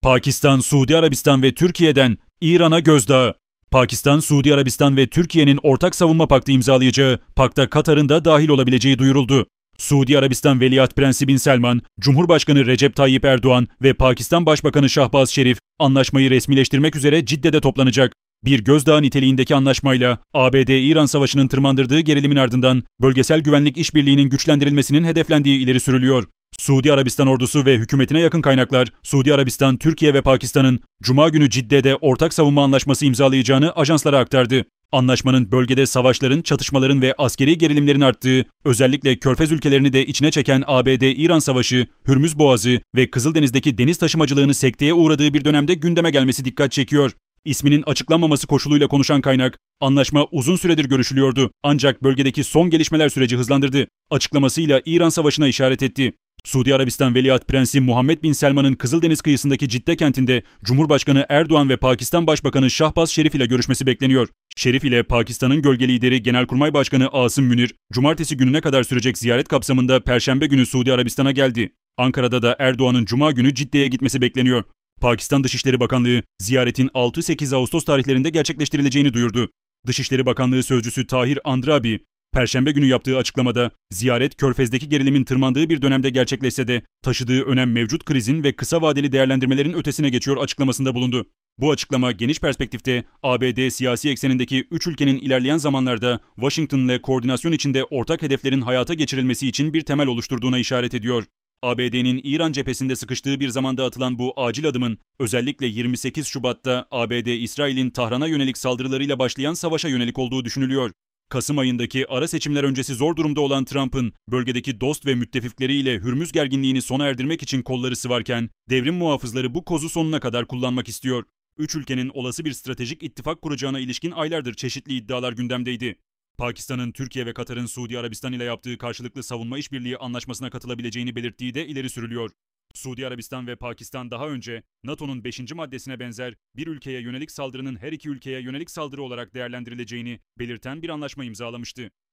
Pakistan, Suudi Arabistan ve Türkiye'den İran'a gözdağı. Pakistan, Suudi Arabistan ve Türkiye'nin ortak savunma paktı imzalayacağı, pakta Katar'ın da dahil olabileceği duyuruldu. Suudi Arabistan Veliaht Prensi Bin Selman, Cumhurbaşkanı Recep Tayyip Erdoğan ve Pakistan Başbakanı Şahbaz Şerif anlaşmayı resmileştirmek üzere Cidde'de toplanacak. Bir gözdağı niteliğindeki anlaşmayla ABD-İran savaşının tırmandırdığı gerilimin ardından bölgesel güvenlik işbirliğinin güçlendirilmesinin hedeflendiği ileri sürülüyor. Suudi Arabistan ordusu ve hükümetine yakın kaynaklar, Suudi Arabistan, Türkiye ve Pakistan'ın Cuma günü Cidde'de ortak savunma anlaşması imzalayacağını ajanslara aktardı. Anlaşmanın bölgede savaşların, çatışmaların ve askeri gerilimlerin arttığı, özellikle Körfez ülkelerini de içine çeken ABD-İran savaşı, Hürmüz Boğazı ve Kızıldeniz'deki deniz taşımacılığını sekteye uğradığı bir dönemde gündeme gelmesi dikkat çekiyor. İsminin açıklanmaması koşuluyla konuşan kaynak, anlaşma uzun süredir görüşülüyordu ancak bölgedeki son gelişmeler süreci hızlandırdı. Açıklamasıyla İran savaşına işaret etti. Suudi Arabistan Veliaht Prensi Muhammed Bin Selman'ın Kızıldeniz kıyısındaki Cidde kentinde Cumhurbaşkanı Erdoğan ve Pakistan Başbakanı Şahbaz Şerif ile görüşmesi bekleniyor. Şerif ile Pakistan'ın gölge lideri Genelkurmay Başkanı Asım Münir, cumartesi gününe kadar sürecek ziyaret kapsamında Perşembe günü Suudi Arabistan'a geldi. Ankara'da da Erdoğan'ın Cuma günü Cidde'ye gitmesi bekleniyor. Pakistan Dışişleri Bakanlığı, ziyaretin 6-8 Ağustos tarihlerinde gerçekleştirileceğini duyurdu. Dışişleri Bakanlığı Sözcüsü Tahir Andrabi, Perşembe günü yaptığı açıklamada, ziyaret Körfez'deki gerilimin tırmandığı bir dönemde gerçekleşse de taşıdığı önem mevcut krizin ve kısa vadeli değerlendirmelerin ötesine geçiyor açıklamasında bulundu. Bu açıklama geniş perspektifte ABD siyasi eksenindeki 3 ülkenin ilerleyen zamanlarda Washington'la koordinasyon içinde ortak hedeflerin hayata geçirilmesi için bir temel oluşturduğuna işaret ediyor. ABD'nin İran cephesinde sıkıştığı bir zamanda atılan bu acil adımın özellikle 28 Şubat'ta ABD-İsrail'in Tahran'a yönelik saldırılarıyla başlayan savaşa yönelik olduğu düşünülüyor. Kasım ayındaki ara seçimler öncesi zor durumda olan Trump'ın bölgedeki dost ve müttefikleriyle Hürmüz gerginliğini sona erdirmek için kolları sıvarken devrim muhafızları bu kozu sonuna kadar kullanmak istiyor. Üç ülkenin olası bir stratejik ittifak kuracağına ilişkin aylardır çeşitli iddialar gündemdeydi. Pakistan'ın Türkiye ve Katar'ın Suudi Arabistan ile yaptığı karşılıklı savunma işbirliği anlaşmasına katılabileceğini belirttiği de ileri sürülüyor. Suudi Arabistan ve Pakistan daha önce NATO'nun 5. maddesine benzer bir ülkeye yönelik saldırının her iki ülkeye yönelik saldırı olarak değerlendirileceğini belirten bir anlaşma imzalamıştı.